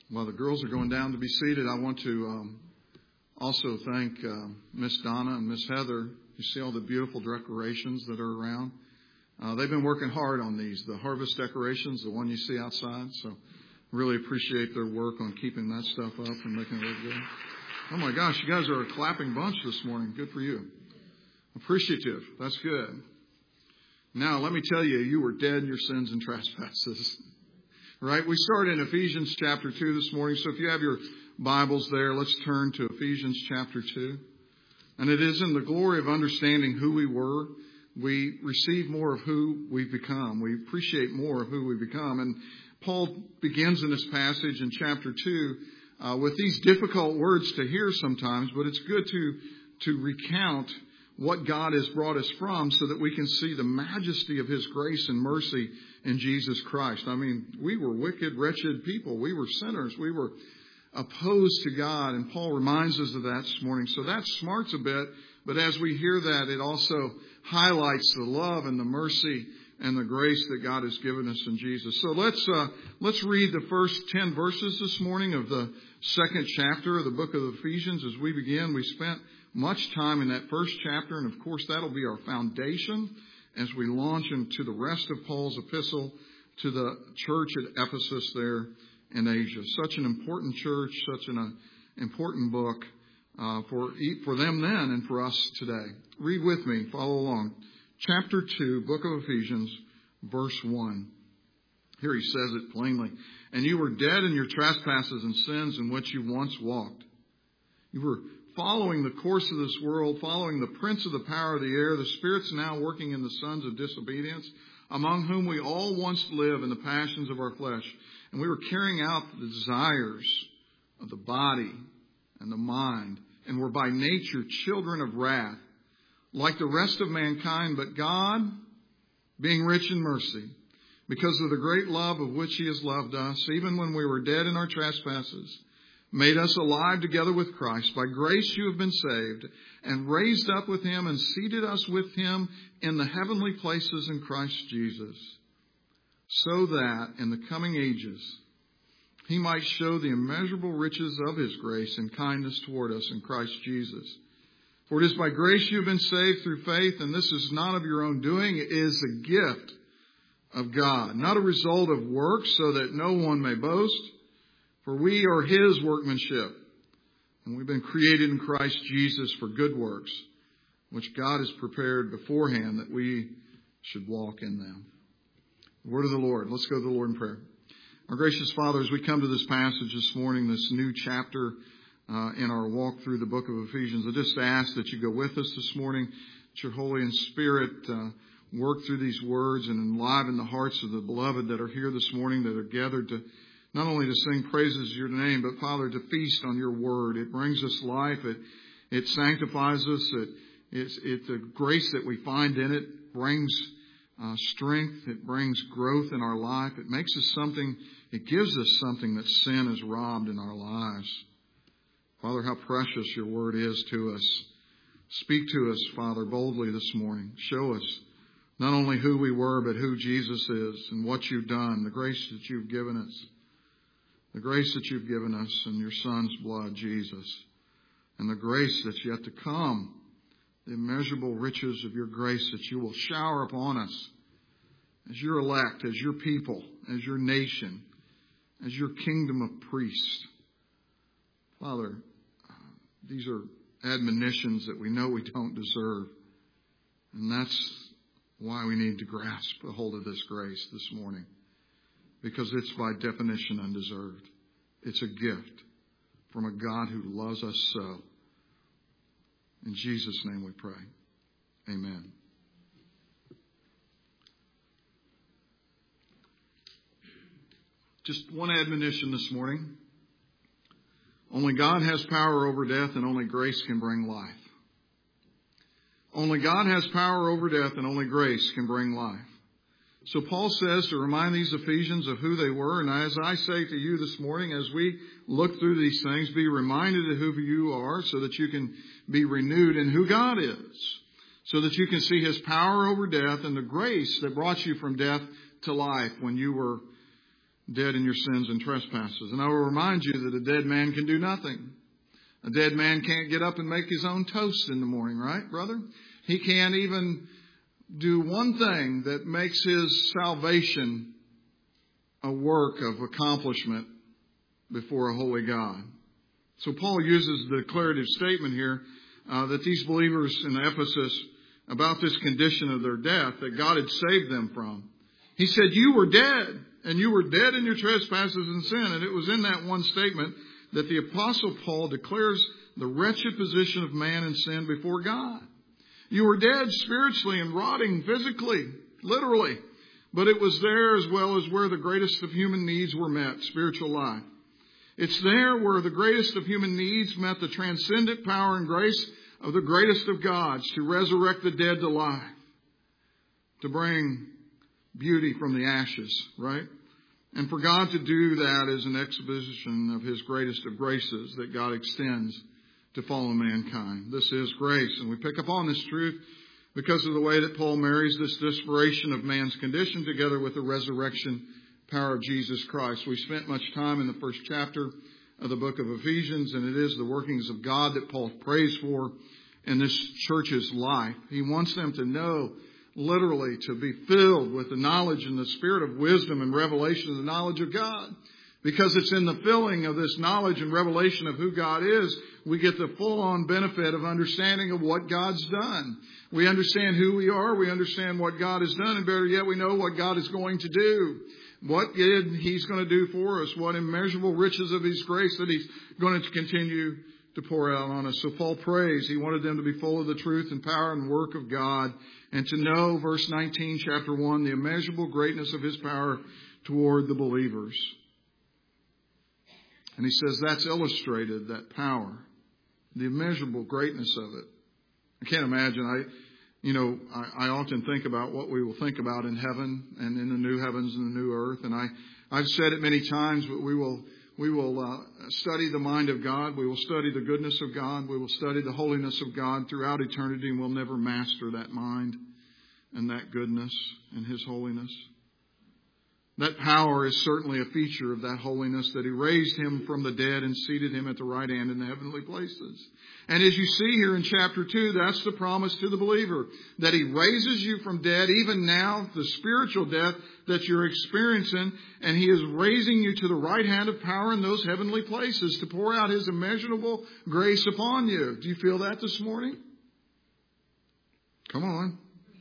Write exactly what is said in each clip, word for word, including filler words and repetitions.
While the girls are going down to be seated, I want to um, also thank uh, Miss Donna and Miss Heather. You see all the beautiful decorations that are around. Uh, they've been working hard on these, the harvest decorations, the one you see outside. So really appreciate their work on keeping that stuff up and making it look good. Oh my gosh, you guys are a clapping bunch this morning. Good for you. Appreciative. That's good. Now, let me tell you, you were dead in your sins and trespasses. Right? We start in Ephesians chapter two this morning. So if you have your Bibles there, let's turn to Ephesians chapter two. And it is in the glory of understanding who we were, we receive more of who we've become. We appreciate more of who we become. And Paul begins in this passage in chapter two uh, with these difficult words to hear sometimes, but it's good to, to recount what God has brought us from so that we can see the majesty of His grace and mercy in Jesus Christ. I mean, we were wicked, wretched people. We were sinners. We were opposed to God. And Paul reminds us of that this morning. So that smarts a bit. But as we hear that, it also highlights the love and the mercy and the grace that God has given us in Jesus. So let's uh, let's read the first ten verses this morning of the second chapter of the book of Ephesians as we begin. We spent much time in that first chapter, and of course that'll be our foundation as we launch into the rest of Paul's epistle to the church at Ephesus there in Asia. Such an important church, such an uh, important book uh, for for them then and for us today. Read with me, follow along. Chapter two, book of Ephesians, verse one. Here he says it plainly. And you were dead in your trespasses and sins in which you once walked. You were following the course of this world, following the prince of the power of the air, the spirits now working in the sons of disobedience, among whom we all once lived in the passions of our flesh. And we were carrying out the desires of the body and the mind, and were by nature children of wrath, like the rest of mankind. But God, being rich in mercy, because of the great love of which He has loved us, even when we were dead in our trespasses, made us alive together with Christ. By grace you have been saved, and raised up with Him, and seated us with Him in the heavenly places in Christ Jesus, so that in the coming ages He might show the immeasurable riches of His grace and kindness toward us in Christ Jesus. For it is by grace you have been saved through faith, and this is not of your own doing. It is a gift of God, not a result of works, so that no one may boast. For we are His workmanship, and we've been created in Christ Jesus for good works, which God has prepared beforehand that we should walk in them. The word of the Lord. Let's go to the Lord in prayer. Our gracious Father, as we come to this passage this morning, this new chapter uh, in our walk through the book of Ephesians, I just ask that you go with us this morning, that your Holy Spirit uh, work through these words and enliven the hearts of the beloved that are here this morning, that are gathered to not only to sing praises to your name, but, Father, to feast on your word. It brings us life. It it sanctifies us. It, it's, it, the grace that we find in it brings uh, strength. It brings growth in our life. It makes us something, it gives us something that sin has robbed in our lives. Father, how precious your word is to us. Speak to us, Father, boldly this morning. Show us not only who we were, but who Jesus is and what you've done, the grace that you've given us. The grace that you've given us in your Son's blood, Jesus. And the grace that's yet to come. The immeasurable riches of your grace that you will shower upon us. As your elect, as your people, as your nation. As your kingdom of priests. Father, these are admonitions that we know we don't deserve. And that's why we need to grasp a hold of this grace this morning. Because it's by definition undeserved. It's a gift from a God who loves us so. In Jesus' name we pray. Amen. Just one admonition this morning. Only God has power over death, and only grace can bring life. Only God has power over death, and only grace can bring life. So Paul says to remind these Ephesians of who they were. And as I say to you this morning, as we look through these things, be reminded of who you are so that you can be renewed in who God is. So that you can see His power over death and the grace that brought you from death to life when you were dead in your sins and trespasses. And I will remind you that a dead man can do nothing. A dead man can't get up and make his own toast in the morning, right, brother? He can't even do one thing that makes his salvation a work of accomplishment before a holy God. So Paul uses the declarative statement here uh, that these believers in Ephesus, about this condition of their death that God had saved them from. He said, you were dead, and you were dead in your trespasses and sin. And it was in that one statement that the Apostle Paul declares the wretched position of man in sin before God. You were dead spiritually and rotting physically, literally. But it was there as well as where the greatest of human needs were met, spiritual life. It's there where the greatest of human needs met the transcendent power and grace of the greatest of gods to resurrect the dead to life, to bring beauty from the ashes, right? And for God to do that is an exhibition of His greatest of graces that God extends to fallen mankind. This is grace. And we pick up on this truth because of the way that Paul marries this desperation of man's condition together with the resurrection power of Jesus Christ. We spent much time in the first chapter of the book of Ephesians, and it is the workings of God that Paul prays for in this church's life. He wants them to know, literally, to be filled with the knowledge and the spirit of wisdom and revelation of the knowledge of God. Because it's in the filling of this knowledge and revelation of who God is, we get the full-on benefit of understanding of what God's done. We understand who we are, we understand what God has done, and better yet, we know what God is going to do. What He's going to do for us, what immeasurable riches of His grace that He's going to continue to pour out on us. So Paul prays. He wanted them to be full of the truth and power and work of God, and to know, verse nineteen, chapter one, the immeasurable greatness of His power toward the believers. And he says that's illustrated, that power, the immeasurable greatness of it. I can't imagine. I, you know, I, I often think about what we will think about in heaven and in the new heavens and the new earth. And I, I've said it many times, but we will, we will uh, study the mind of God. We will study the goodness of God. We will study the holiness of God throughout eternity, and we'll never master that mind and that goodness and His holiness. That power is certainly a feature of that holiness, that He raised Him from the dead and seated Him at the right hand in the heavenly places. And as you see here in chapter two, that's the promise to the believer, that He raises you from dead, even now, the spiritual death that you're experiencing, and He is raising you to the right hand of power in those heavenly places to pour out His immeasurable grace upon you. Do you feel that this morning? Come on.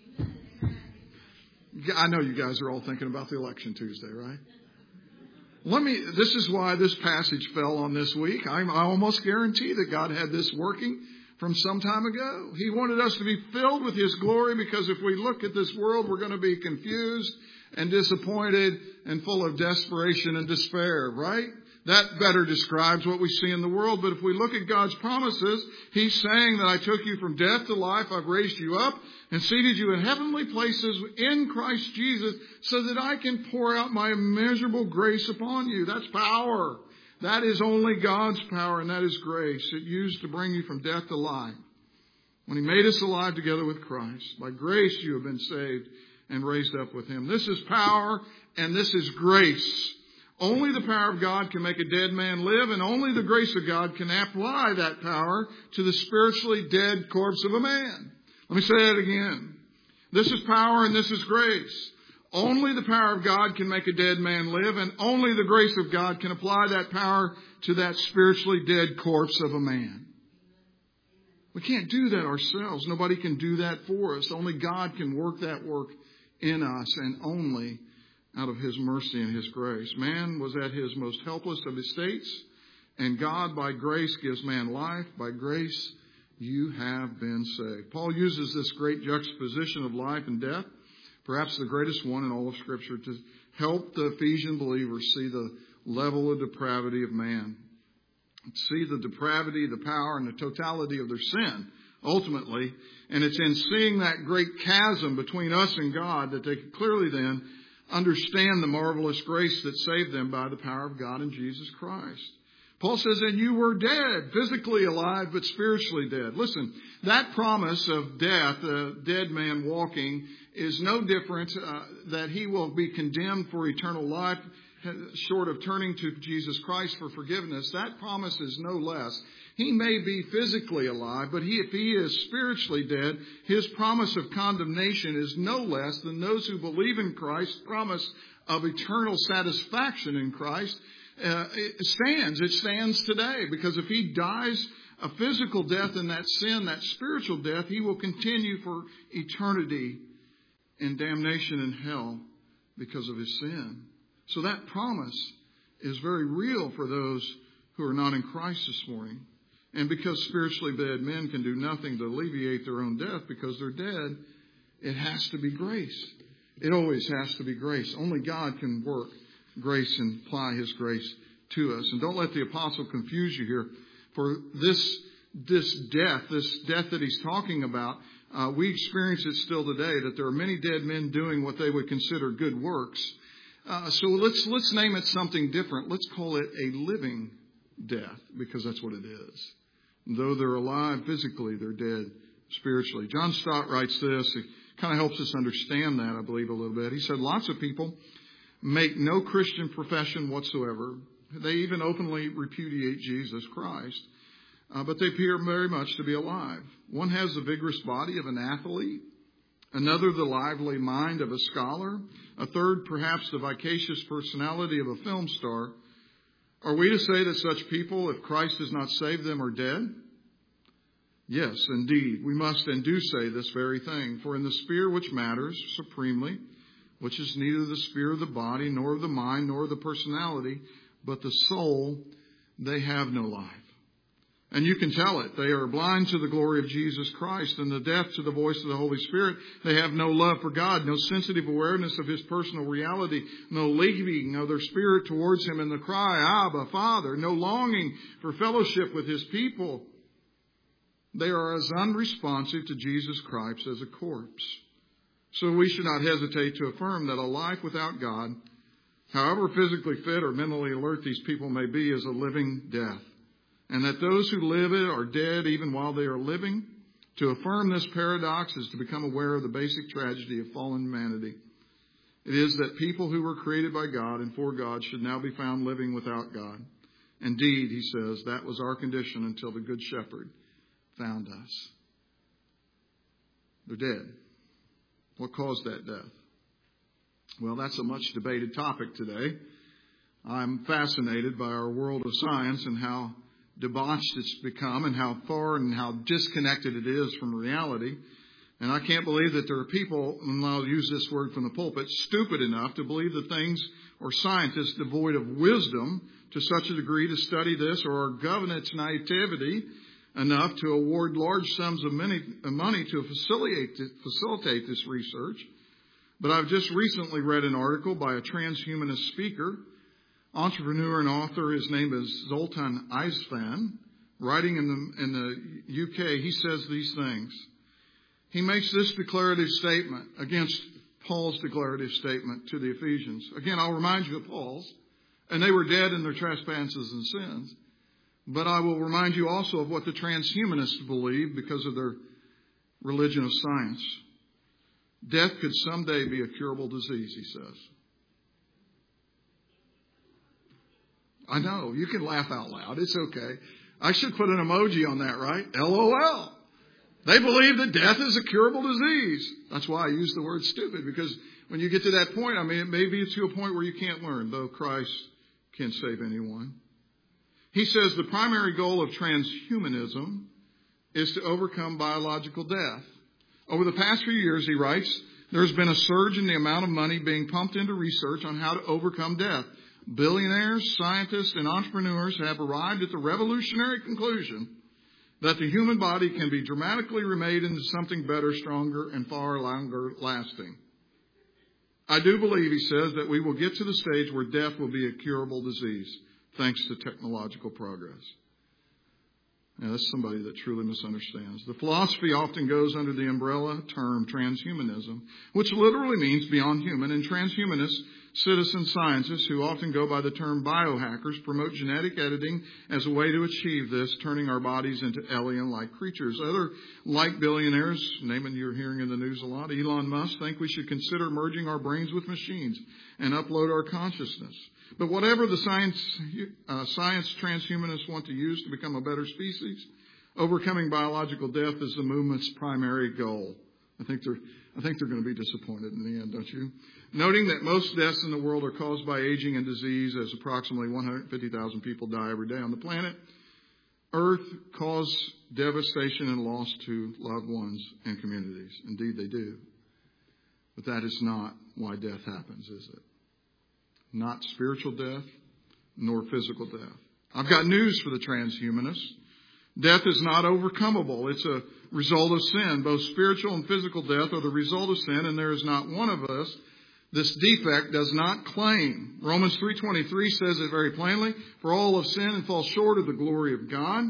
I know you guys are all thinking about the election Tuesday, right? Let me, this is why this passage fell on this week. I, I almost guarantee that God had this working from some time ago. He wanted us to be filled with His glory, because if we look at this world, we're going to be confused and disappointed and full of desperation and despair, right? That better describes what we see in the world. But if we look at God's promises, He's saying that I took you from death to life. I've raised you up and seated you in heavenly places in Christ Jesus so that I can pour out my immeasurable grace upon you. That's power. That is only God's power, and that is grace. It used to bring you from death to life. When He made us alive together with Christ, by grace you have been saved and raised up with Him. This is power, and this is grace. Only the power of God can make a dead man live, and only the grace of God can apply that power to the spiritually dead corpse of a man. Let me say that again. This is power and this is grace. Only the power of God can make a dead man live, and only the grace of God can apply that power to that spiritually dead corpse of a man. We can't do that ourselves. Nobody can do that for us. Only God can work that work in us, and only out of His mercy and His grace. Man was at his most helpless of estates, and God by grace gives man life. By grace you have been saved. Paul uses this great juxtaposition of life and death, perhaps the greatest one in all of Scripture, to help the Ephesian believers see the level of depravity of man. See the depravity, the power, and the totality of their sin, ultimately. And it's in seeing that great chasm between us and God that they can clearly then understand the marvelous grace that saved them by the power of God in Jesus Christ. Paul says, and you were dead, physically alive, but spiritually dead. Listen, that promise of death, a dead man walking, is no different uh, that he will be condemned for eternal life short of turning to Jesus Christ for forgiveness, that promise is no less. He may be physically alive, but he, if he is spiritually dead, his promise of condemnation is no less than those who believe in Christ's promise of eternal satisfaction in Christ. Uh, it stands. It stands today, because if he dies a physical death in that sin, that spiritual death, he will continue for eternity in damnation in hell because of his sin. So that promise is very real for those who are not in Christ this morning. And because spiritually dead men can do nothing to alleviate their own death because they're dead, it has to be grace. It always has to be grace. Only God can work grace and apply his grace to us. And don't let the apostle confuse you here. For this, this death, this death that he's talking about, uh, we experience it still today, that there are many dead men doing what they would consider good works. Uh, so let's, let's name it something different. Let's call it a living death, because that's what it is. Though they're alive physically, they're dead spiritually. John Stott writes this. It kind of helps us understand that, I believe, a little bit. He said, lots of people make no Christian profession whatsoever. They even openly repudiate Jesus Christ. Uh, but they appear very much to be alive. One has the vigorous body of an athlete. Another, the lively mind of a scholar. A third, perhaps, the vivacious personality of a film star. Are we to say that such people, if Christ does not save them, are dead? Yes, indeed, we must and do say this very thing. For in the sphere which matters supremely, which is neither the sphere of the body, nor of the mind, nor of the personality, but the soul, they have no life. And you can tell it. They are blind to the glory of Jesus Christ, and the deaf to the voice of the Holy Spirit. They have no love for God, no sensitive awareness of his personal reality, no leading of their spirit towards him in the cry, Abba, Father, no longing for fellowship with his people. They are as unresponsive to Jesus Christ as a corpse. So we should not hesitate to affirm that a life without God, however physically fit or mentally alert these people may be, is a living death. And that those who live it are dead even while they are living. To affirm this paradox is to become aware of the basic tragedy of fallen humanity. It is that people who were created by God and for God should now be found living without God. Indeed, he says, that was our condition until the Good Shepherd found us. They're dead. What caused that death? Well, that's a much debated topic today. I'm fascinated by our world of science and how debauched it's become and how far and how disconnected it is from reality. And I can't believe that there are people, and I'll use this word from the pulpit, stupid enough to believe that things or scientists devoid of wisdom to such a degree to study this, or are governance naivety enough to award large sums of money, money to facilitate, facilitate this research. But I've just recently read an article by a transhumanist speaker, entrepreneur and author. His name is Zoltan Isvan. Writing in the, in the U K, he says these things. He makes this declarative statement against Paul's declarative statement to the Ephesians. Again, I'll remind you of Paul's. And they were dead in their trespasses and sins. But I will remind you also of what the transhumanists believe because of their religion of science. Death could someday be a curable disease, he says. I know, you can laugh out loud. It's okay. I should put an emoji on that, right? L O L. They believe that death is a curable disease. That's why I use the word stupid, because when you get to that point, I mean, it may be to a point where you can't learn, though Christ can save anyone. He says the primary goal of transhumanism is to overcome biological death. Over the past few years, he writes, there's been a surge in the amount of money being pumped into research on how to overcome death. Billionaires, scientists, and entrepreneurs have arrived at the revolutionary conclusion that the human body can be dramatically remade into something better, stronger, and far longer lasting. I do believe, he says, that we will get to the stage where death will be a curable disease, thanks to technological progress. Now, that's somebody that truly misunderstands. The philosophy often goes under the umbrella term transhumanism, which literally means beyond human, and transhumanists citizen scientists, who often go by the term biohackers, promote genetic editing as a way to achieve this, turning our bodies into alien-like creatures. Other like billionaires, naming you're hearing in the news a lot, Elon Musk, think we should consider merging our brains with machines and upload our consciousness. But whatever the science, uh, science transhumanists want to use to become a better species, overcoming biological death is the movement's primary goal. I think they're, I think they're going to be disappointed in the end, don't you? Noting that most deaths in the world are caused by aging and disease, as approximately one hundred fifty thousand people die every day on the planet, Earth causes devastation and loss to loved ones and communities. Indeed, they do. But that is not why death happens, is it? Not spiritual death, nor physical death. I've got news for the transhumanists. Death is not overcomable. It's a result of sin. Both spiritual and physical death are the result of sin, and there is not one of us this defect does not claim. Romans three twenty-three says it very plainly, for all have sinned and fall short of the glory of God.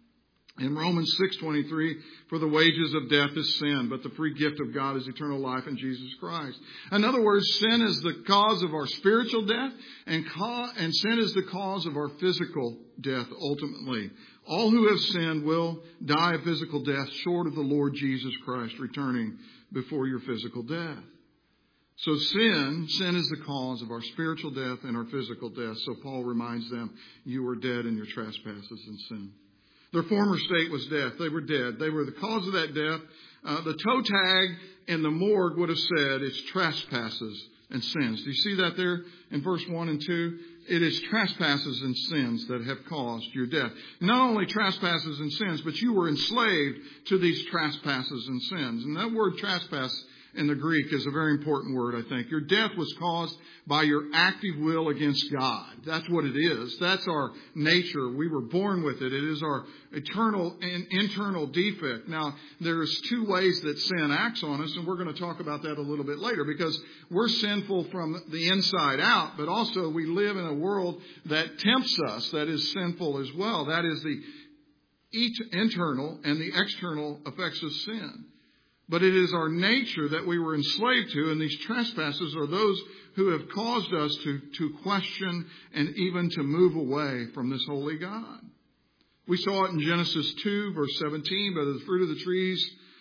In Romans six twenty-three, for the wages of death is sin, but the free gift of God is eternal life in Jesus Christ. In other words, sin is the cause of our spiritual death, and, ca- and sin is the cause of our physical death ultimately. All who have sinned will die a physical death short of the Lord Jesus Christ returning before your physical death. So sin, sin is the cause of our spiritual death and our physical death. So Paul reminds them, you were dead in your trespasses and sin. Their former state was death. They were dead. They were the cause of that death. Uh, the toe tag in the morgue would have said it's trespasses and sins. Do you see that there in verse one and two? It is trespasses and sins that have caused your death. Not only trespasses and sins, but you were enslaved to these trespasses and sins. And that word trespass in the Greek is a very important word, I think. Your death was caused by your active will against God. That's what it is. That's our nature. We were born with it. It is our eternal and internal defect. Now, there's two ways that sin acts on us, and we're going to talk about that a little bit later, because we're sinful from the inside out, but also we live in a world that tempts us, that is sinful as well. That is the each internal and the external effects of sin. But it is our nature that we were enslaved to, and these trespasses are those who have caused us to, to question and even to move away from this holy God. We saw it in Genesis two, verse seventeen, by the fruit of the trees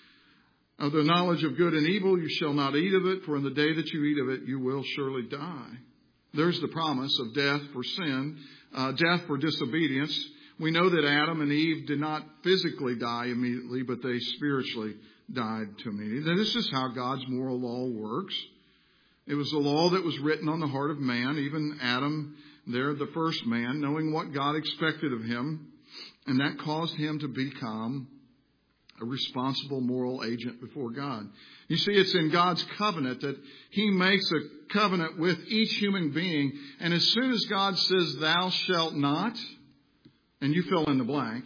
of the knowledge of good and evil, you shall not eat of it, for in the day that you eat of it, you will surely die. There's the promise of death for sin, uh, death for disobedience. We know that Adam and Eve did not physically die immediately, but they spiritually died to me. This is how God's moral law works. It was the law that was written on the heart of man, even Adam there, the first man, knowing what God expected of him, and that caused him to become a responsible moral agent before God. You see, it's in God's covenant that He makes a covenant with each human being, and as soon as God says, thou shalt not, and you fill in the blank,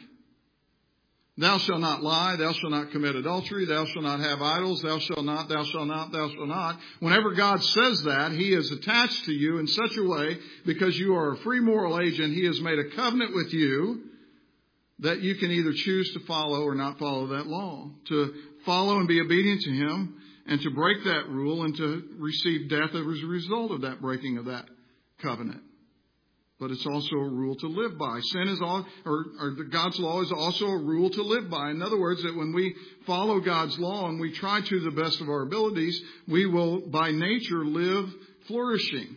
thou shalt not lie, thou shalt not commit adultery, thou shalt not have idols, thou shalt not, thou shalt not, thou shalt not. Whenever God says that, He is attached to you in such a way, because you are a free moral agent, He has made a covenant with you that you can either choose to follow or not follow that law. To follow and be obedient to Him, and to break that rule and to receive death as a result of that breaking of that covenant. But it's also a rule to live by. Sin is all, or, or God's law is also a rule to live by. In other words, that when we follow God's law and we try to the best of our abilities, we will by nature live flourishing.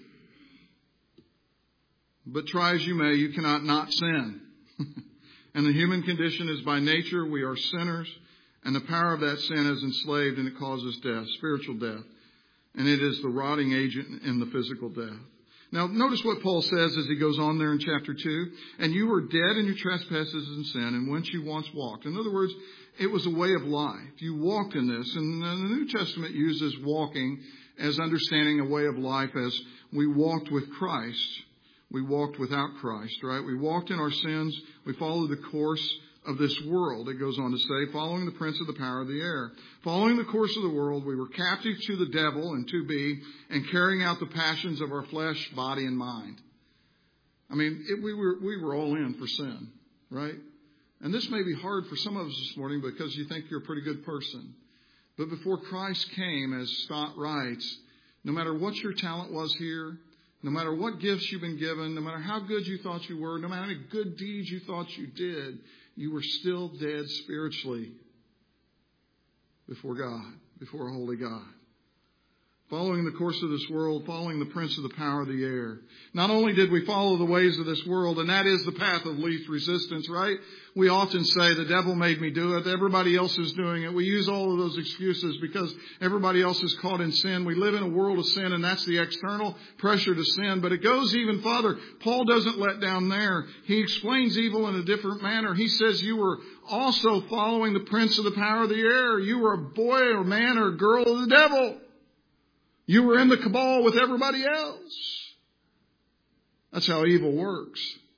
But try as you may, you cannot not sin. And the human condition is by nature, we are sinners. And the power of that sin is enslaved, and it causes death, spiritual death. And it is the rotting agent in the physical death. Now, notice what Paul says as he goes on there in chapter two. And you were dead in your trespasses and sin, in which you once walked. In other words, it was a way of life. You walked in this. And the New Testament uses walking as understanding a way of life as we walked with Christ. We walked without Christ, right? We walked in our sins. We followed the course of this world. It goes on to say, following the prince of the power of the air. Following the course of the world, we were captive to the devil and to be, and carrying out the passions of our flesh, body, and mind. I mean, it, we were we were all in for sin, right? And this may be hard for some of us this morning because you think you're a pretty good person. But before Christ came, as Stott writes, no matter what your talent was here, no matter what gifts you've been given, no matter how good you thought you were, no matter how many good deeds you thought you did, you were still dead spiritually before God, before a holy God. Following the course of this world, following the prince of the power of the air. Not only did we follow the ways of this world, and that is the path of least resistance, right? We often say, the devil made me do it. Everybody else is doing it. We use all of those excuses because everybody else is caught in sin. We live in a world of sin, and that's the external pressure to sin. But it goes even farther. Paul doesn't let down there. He explains evil in a different manner. He says you were also following the prince of the power of the air. You were a boy or man or girl of the devil. You were in the cabal with everybody else. That's how evil works.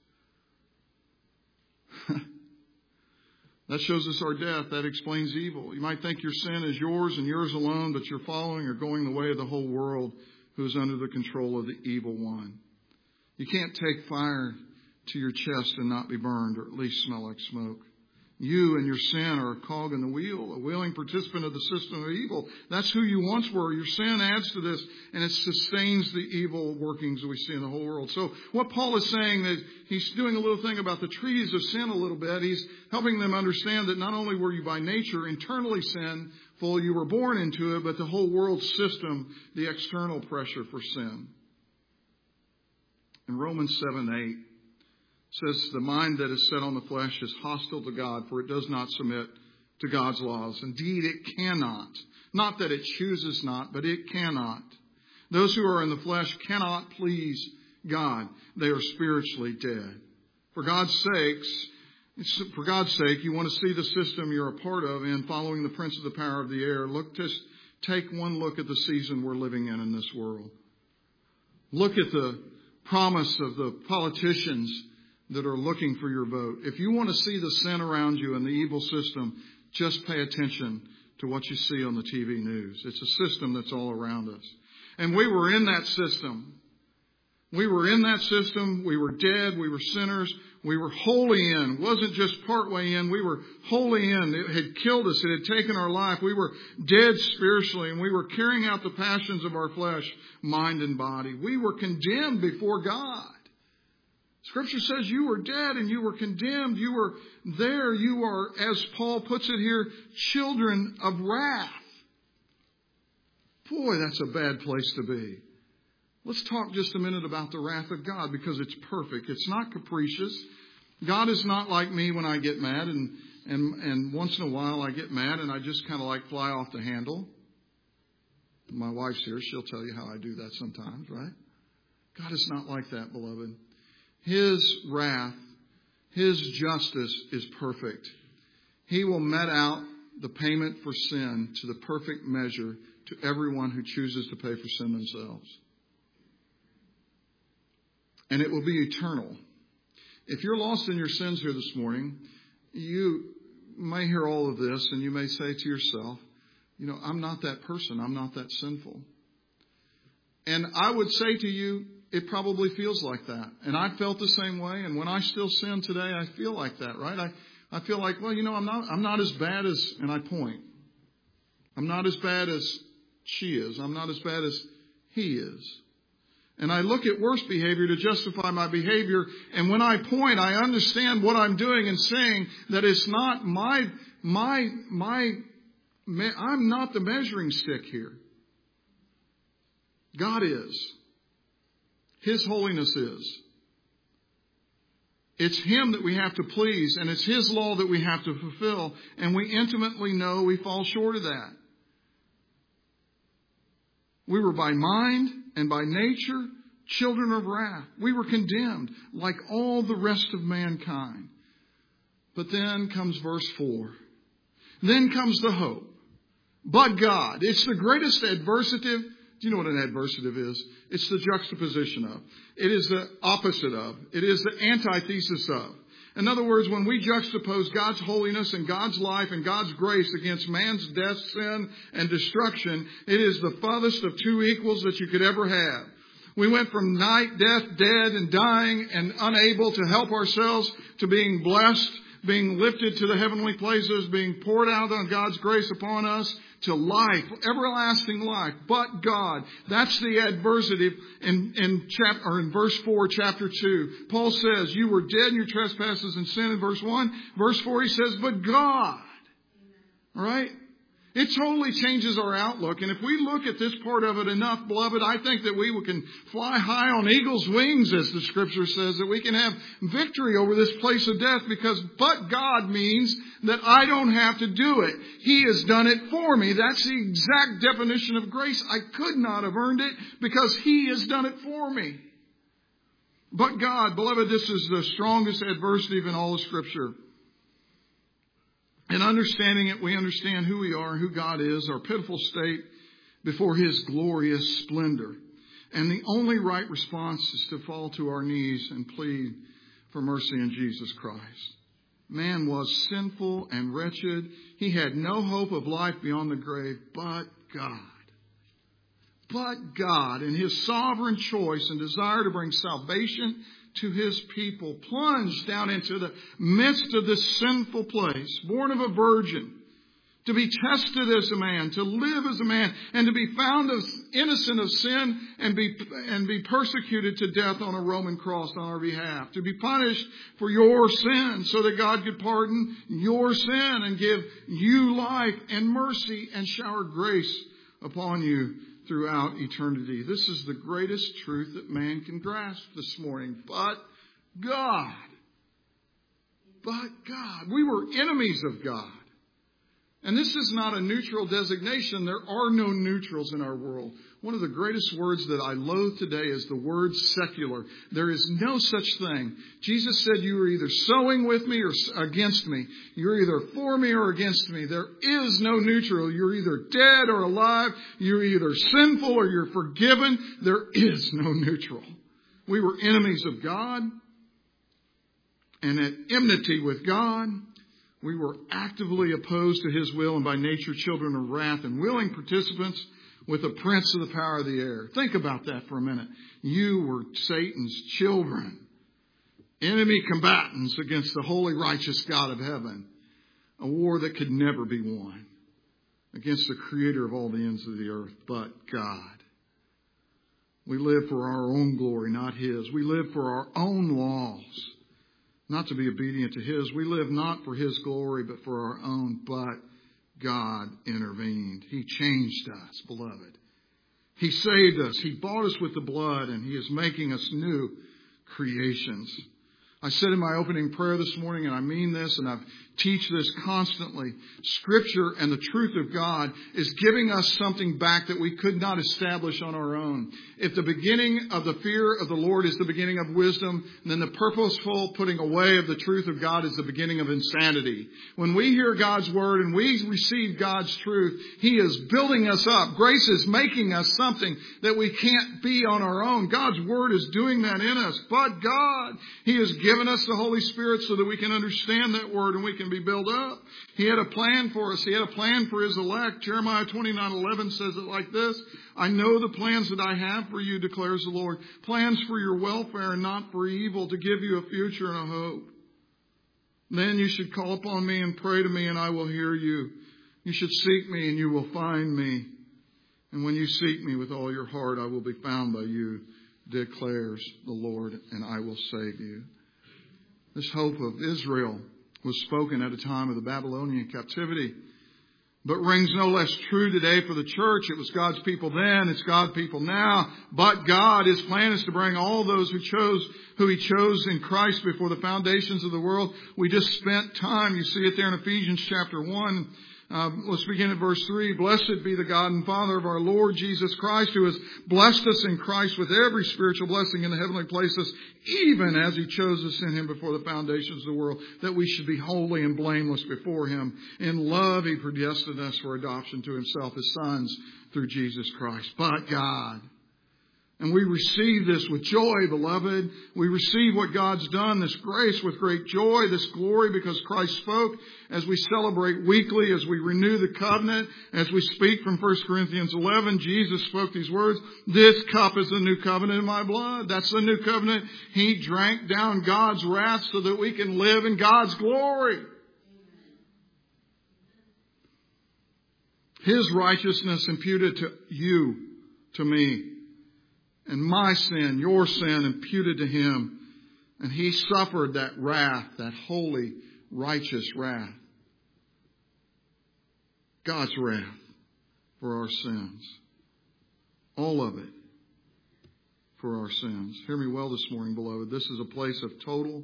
That shows us our death. That explains evil. You might think your sin is yours and yours alone, but you're following or going the way of the whole world who is under the control of the evil one. You can't take fire to your chest and not be burned, or at least smell like smoke. You and your sin are a cog in the wheel, a willing participant of the system of evil. That's who you once were. Your sin adds to this, and it sustains the evil workings that we see in the whole world. So what Paul is saying is he's doing a little thing about the treaties of sin a little bit. He's helping them understand that not only were you by nature internally sinful, you were born into it, but the whole world system, the external pressure for sin. In Romans seven eight, says the mind that is set on the flesh is hostile to God, for it does not submit to God's laws. Indeed, it cannot. Not that it chooses not, but it cannot. Those who are in the flesh cannot please God. They are spiritually dead. For God's sakes, for God's sake, you want to see the system you're a part of in following the prince of the power of the air. Look, just take one look at the season we're living in in this world. Look at the promise of the politicians that are looking for your vote. If you want to see the sin around you and the evil system, just pay attention to what you see on the T V news. It's a system that's all around us. And we were in that system. We were in that system. We were dead. We were sinners. We were wholly in. It wasn't just partway in. We were wholly in. It had killed us. It had taken our life. We were dead spiritually, and we were carrying out the passions of our flesh, mind, and body. We were condemned before God. Scripture says you were dead and you were condemned. You were there. You are, as Paul puts it here, children of wrath. Boy, that's a bad place to be. Let's talk just a minute about the wrath of God, because it's perfect. It's not capricious. God is not like me when I get mad, and, and, and once in a while I get mad and I just kind of like fly off the handle. My wife's here. She'll tell you how I do that sometimes, right? God is not like that, beloved. His wrath, His justice is perfect. He will met out the payment for sin to the perfect measure to everyone who chooses to pay for sin themselves. And it will be eternal. If you're lost in your sins here this morning, you may hear all of this and you may say to yourself, you know, I'm not that person. I'm not that sinful. And I would say to you, it probably feels like that. And I felt the same way. And when I still sin today, I feel like that, right? I, I feel like, well, you know, I'm not, I'm not as bad as, and I point. I'm not as bad as she is. I'm not as bad as he is. And I look at worse behavior to justify my behavior. And when I point, I understand what I'm doing and saying that it's not my, my, my, I'm not the measuring stick here. God is. His holiness is. It's Him that we have to please, and it's His law that we have to fulfill, and we intimately know we fall short of that. We were by mind and by nature children of wrath. We were condemned like all the rest of mankind. But then comes verse four. Then comes the hope. But God. It's the greatest adversative. Do you know what an adversative is? It's the juxtaposition of. It is the opposite of. It is the antithesis of. In other words, when we juxtapose God's holiness and God's life and God's grace against man's death, sin, and destruction, it is the farthest of two equals that you could ever have. We went from night, death, dead, and dying, and unable to help ourselves, to being blessed, being lifted to the heavenly places, being poured out on God's grace upon us, to life, everlasting life, but God. That's the adversity in, in chapter, or in verse four, chapter two. Paul says, you were dead in your trespasses and sin in verse one. Verse four, he says, but God. All right? It totally changes our outlook. And if we look at this part of it enough, beloved, I think that we can fly high on eagle's wings, as the scripture says, that we can have victory over this place of death, because but God means that I don't have to do it. He has done it for me. That's the exact definition of grace. I could not have earned it because He has done it for me. But God, beloved, this is the strongest adversity in all of Scripture. In understanding it, we understand who we are and who God is, our pitiful state before His glorious splendor. And the only right response is to fall to our knees and plead for mercy in Jesus Christ. Man was sinful and wretched. He had no hope of life beyond the grave, but God. But God, in His sovereign choice and desire to bring salvation to His people, plunged down into the midst of this sinful place, born of a virgin, to be tested as a man, to live as a man, and to be found as innocent of sin and be and be persecuted to death on a Roman cross on our behalf, to be punished for your sin so that God could pardon your sin and give you life and mercy and shower grace upon you throughout eternity. This is the greatest truth that man can grasp this morning. But God. But God. We were enemies of God. And this is not a neutral designation. There are no neutrals in our world. One of the greatest words that I loathe today is the word secular. There is no such thing. Jesus said you are either sowing with me or against me. You're either for me or against me. There is no neutral. You're either dead or alive. You're either sinful or you're forgiven. There is no neutral. We were enemies of God and at enmity with God. We were actively opposed to His will and by nature children of wrath and willing participants with the prince of the power of the air. Think about that for a minute. You were Satan's children, enemy combatants against the holy, righteous God of heaven. A war that could never be won against the Creator of all the ends of the earth, but God. We live for our own glory, not His. We live for our own laws, not to be obedient to His. We live not for His glory, but for our own. But God intervened. He changed us, beloved. He saved us. He bought us with the blood, and He is making us new creations. I said in my opening prayer this morning, and I mean this, and I teach this constantly, Scripture and the truth of God is giving us something back that we could not establish on our own. If the beginning of the fear of the Lord is the beginning of wisdom, then the purposeful putting away of the truth of God is the beginning of insanity. When we hear God's Word and we receive God's truth, He is building us up. Grace is making us something that we can't be on our own. God's Word is doing that in us. But God, He has given us the Holy Spirit so that we can understand that Word and we can be built up. He had a plan for us. He had a plan for His elect. Jeremiah twenty-nine eleven says it like this. I know the plans that I have for you, declares the Lord. Plans for your welfare and not for evil, to give you a future and a hope. Then you should call upon me and pray to me, and I will hear you. You should seek me, and you will find me. And when you seek me with all your heart, I will be found by you, declares the Lord, and I will save you. This hope of Israel was spoken at a time of the Babylonian captivity, but rings no less true today for the church. It was God's people then, it's God's people now. But God, His plan is to bring all those who chose, who He chose in Christ before the foundations of the world. We just spent time, you see it there in Ephesians chapter one. Uh, let's begin at verse three. Blessed be the God and Father of our Lord Jesus Christ, who has blessed us in Christ with every spiritual blessing in the heavenly places, even as He chose us in Him before the foundations of the world, that we should be holy and blameless before Him. In love, He predestined us for adoption to Himself as sons through Jesus Christ. But God. And we receive this with joy, beloved. We receive what God's done, this grace with great joy, this glory, because Christ spoke as we celebrate weekly, as we renew the covenant, as we speak from First Corinthians eleven. Jesus spoke these words, this cup is the new covenant in my blood. That's the new covenant. He drank down God's wrath so that we can live in God's glory. His righteousness imputed to you, to me. And my sin, your sin, imputed to Him. And He suffered that wrath, that holy, righteous wrath. God's wrath for our sins. All of it for our sins. Hear me well this morning, beloved. This is a place of total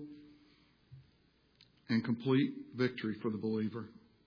and complete victory for the believer.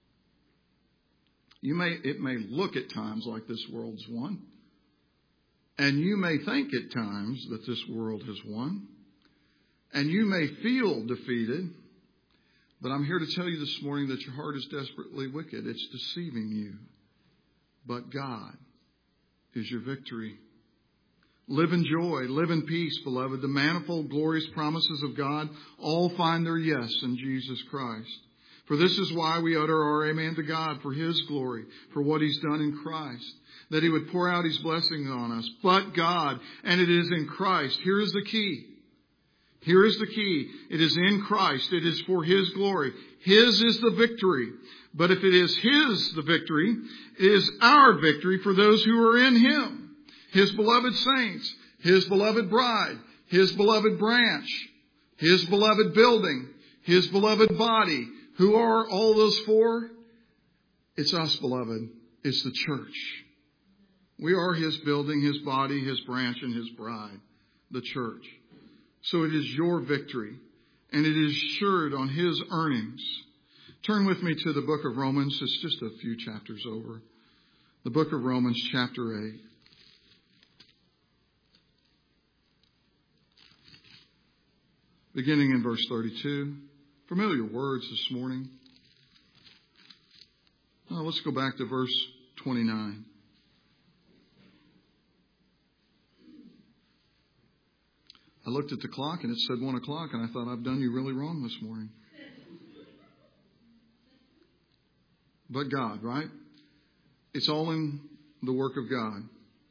You may, it may look at times like this world's won. And you may think at times that this world has won. And you may feel defeated. But I'm here to tell you this morning that your heart is desperately wicked. It's deceiving you. But God is your victory. Live in joy. Live in peace, beloved. The manifold glorious promises of God all find their yes in Jesus Christ. For this is why we utter our amen to God, for His glory, for what He's done in Christ, that He would pour out His blessings on us. But God, and it is in Christ. Here is the key. Here is the key. It is in Christ. It is for His glory. His is the victory. But if it is His, the victory, it is our victory for those who are in Him. His beloved saints, His beloved bride, His beloved branch, His beloved building, His beloved body. Who are all those four? It's us, beloved. It's the church. We are His building, His body, His branch, and His bride, the church. So it is your victory, and it is assured on His earnings. Turn with me to the book of Romans. It's just a few chapters over. The book of Romans, chapter eight. Beginning in verse thirty-two. Familiar words this morning. Now let's go back to verse twenty-nine. I looked at the clock and it said one o'clock, and I thought, I've done you really wrong this morning. But God, right? It's all in the work of God.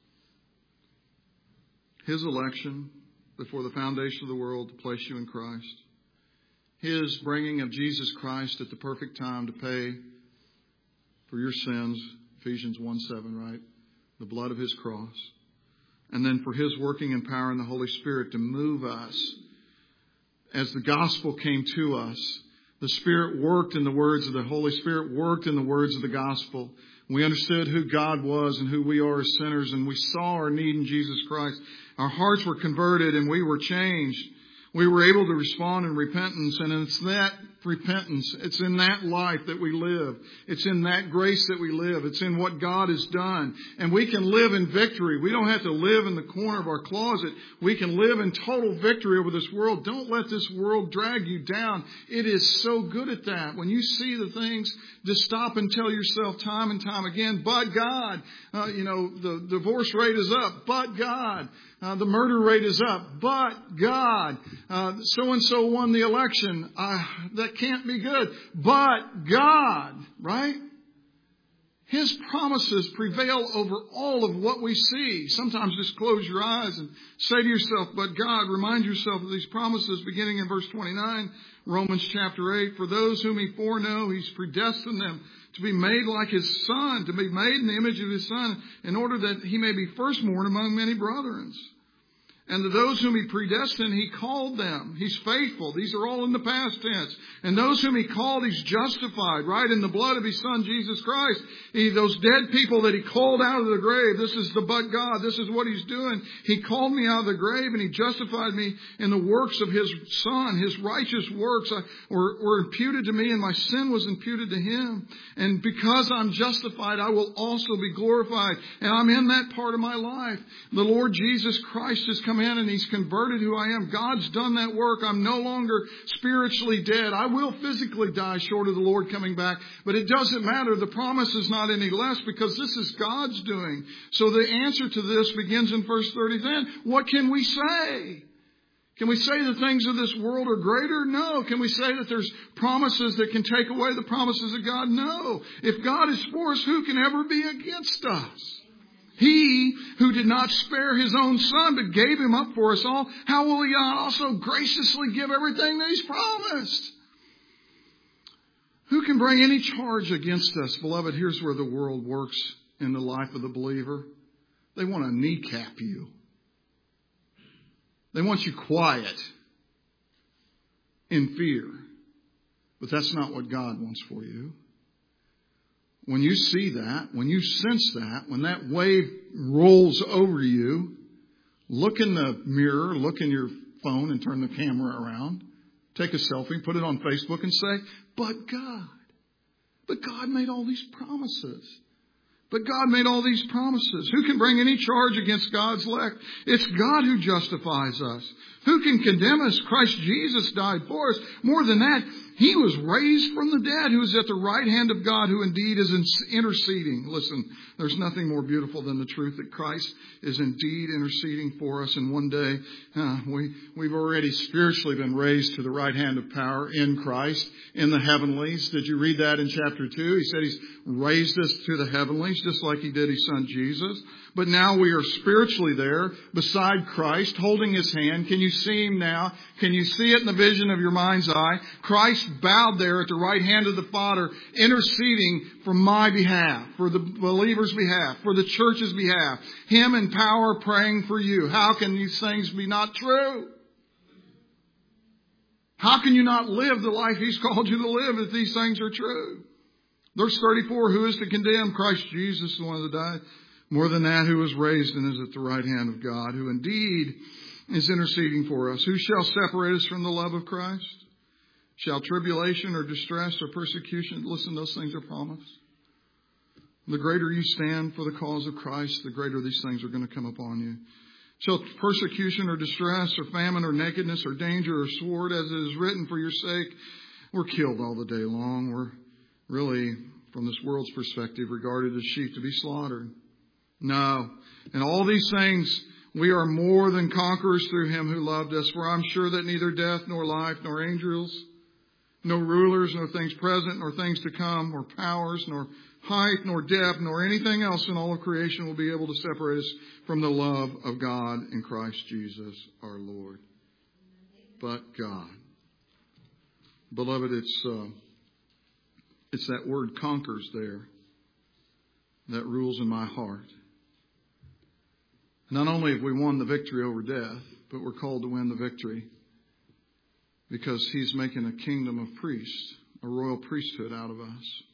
His election before the foundation of the world to place you in Christ. His bringing of Jesus Christ at the perfect time to pay for your sins. Ephesians one seven, right? The blood of His cross. And then for His working and power in the Holy Spirit to move us. As the gospel came to us, the Spirit worked in the words of the Holy Spirit, worked in the words of the gospel. We understood who God was and who we are as sinners, and we saw our need in Jesus Christ. Our hearts were converted and we were changed. We were able to respond in repentance, and it's that repentance, it's in that life that we live. It's in that grace that we live. It's in what God has done. And we can live in victory. We don't have to live in the corner of our closet. We can live in total victory over this world. Don't let this world drag you down. It is so good at that. When you see the things, just stop and tell yourself time and time again, but God, uh, you know, the divorce rate is up, but God. Uh, the murder rate is up, but God. Uh, so-and-so won the election. Uh, that can't be good. But God, right? His promises prevail over all of what we see. Sometimes just close your eyes and say to yourself, but God, remind yourself of these promises beginning in verse twenty-nine, Romans chapter eight. For those whom He foreknow, He's predestined them to be made like His Son, to be made in the image of His Son, in order that He may be firstborn among many brethren. And to those whom He predestined, He called them. He's faithful. These are all in the past tense. And those whom He called, He's justified, right? In the blood of His Son, Jesus Christ. He, those dead people that He called out of the grave. This is the but God. This is what He's doing. He called me out of the grave and He justified me in the works of His Son. His righteous works were, were imputed to me, and my sin was imputed to Him. And because I'm justified, I will also be glorified. And I'm in that part of my life. The Lord Jesus Christ has come in and He's converted who I am. God's done that work. I'm no longer spiritually dead. I will physically die short of the Lord coming back, but it doesn't matter. The promise is not any less because this is God's doing. So the answer to this begins in verse thirty. Then what can we say? Can we say the things of this world are greater? No. Can we say that there's promises that can take away the promises of God? No. If God is for us, who can ever be against us? He who did not spare His own Son, but gave Him up for us all, how will He not also graciously give everything that He's promised? Who can bring any charge against us? Beloved, here's where the world works in the life of the believer. They want to kneecap you. They want you quiet in fear. But that's not what God wants for you. When you see that, when you sense that, when that wave rolls over you, look in the mirror, look in your phone and turn the camera around. Take a selfie, put it on Facebook and say, but God. But God made all these promises. But God made all these promises. Who can bring any charge against God's elect? It's God who justifies us. Who can condemn us? Christ Jesus died for us. More than that, He was raised from the dead, who is at the right hand of God, who indeed is interceding. Listen, there's nothing more beautiful than the truth that Christ is indeed interceding for us. And one day, uh, we, we've already spiritually been raised to the right hand of power in Christ, in the heavenlies. Did you read that in chapter two? He said He's raised us to the heavenlies, just like He did His Son Jesus. But now we are spiritually there, beside Christ, holding His hand. Can you see Him now? Can you see it in the vision of your mind's eye? Christ bowed there at the right hand of the Father, interceding for my behalf, for the believer's behalf, for the church's behalf. Him in power praying for you. How can these things be not true? How can you not live the life He's called you to live if these things are true? Verse thirty-four, who is to condemn? Christ Jesus, the one that died. More than that, who was raised and is at the right hand of God, who indeed is interceding for us. Who shall separate us from the love of Christ? Shall tribulation or distress or persecution? Listen, those things are promised. The greater you stand for the cause of Christ, the greater these things are going to come upon you. Shall persecution or distress or famine or nakedness or danger or sword, as it is written, for your sake, we're killed all the day long. We're really, from this world's perspective, regarded as sheep to be slaughtered. No. In all these things, we are more than conquerors through Him who loved us. For I'm sure that neither death nor life nor angels, no rulers, nor things present, nor things to come, nor powers, nor height, nor depth, nor anything else in all of creation will be able to separate us from the love of God in Christ Jesus our Lord. But God. Beloved, it's, uh, it's that word conquers there that rules in my heart. Not only have we won the victory over death, but we're called to win the victory because He's making a kingdom of priests, a royal priesthood out of us.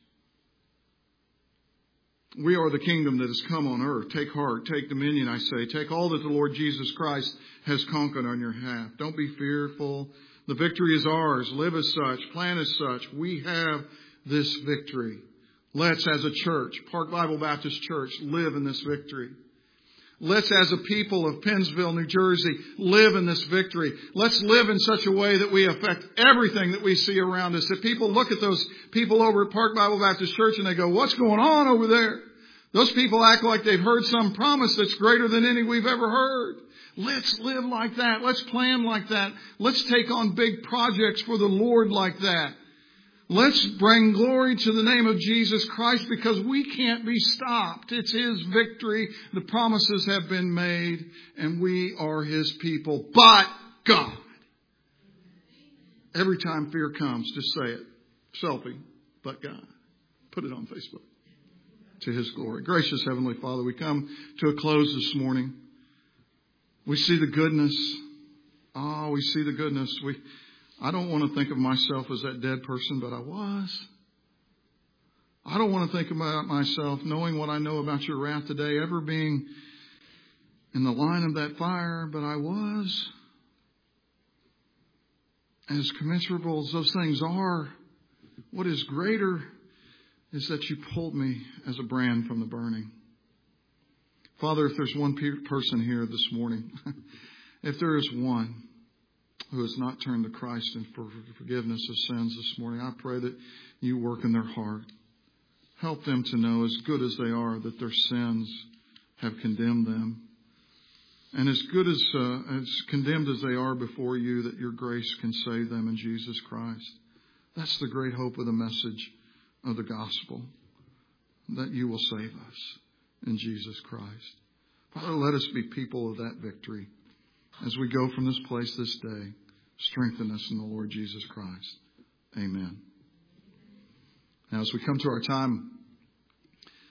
We are the kingdom that has come on earth. Take heart, take dominion, I say. Take all that the Lord Jesus Christ has conquered on your behalf. Don't be fearful. The victory is ours. Live as such. Plan as such. We have this victory. Let's, as a church, Park Bible Baptist Church, live in this victory. Let's, as a people of Pennsville, New Jersey, live in this victory. Let's live in such a way that we affect everything that we see around us. If people look at those people over at Park Bible Baptist Church and they go, what's going on over there? Those people act like they've heard some promise that's greater than any we've ever heard. Let's live like that. Let's plan like that. Let's take on big projects for the Lord like that. Let's bring glory to the name of Jesus Christ because we can't be stopped. It's His victory. The promises have been made and we are His people. But God. Every time fear comes, just say it. Selfie. But God. Put it on Facebook. To His glory. Gracious Heavenly Father, we come to a close this morning. We see the goodness. Oh, we see the goodness. We... I don't want to think of myself as that dead person, but I was. I don't want to think about myself, knowing what I know about your wrath today, ever being in the line of that fire, but I was. As commensurable as those things are, what is greater is that you pulled me as a brand from the burning. Father, if there's one pe- person here this morning, if there is one who has not turned to Christ and for forgiveness of sins this morning, I pray that you work in their heart. Help them to know, as good as they are, that their sins have condemned them. And as good as, uh, as condemned as they are before you, that your grace can save them in Jesus Christ. That's the great hope of the message of the gospel, that you will save us in Jesus Christ. Father, let us be people of that victory. As we go from this place this day, strengthen us in the Lord Jesus Christ. Amen. Now, as we come to our time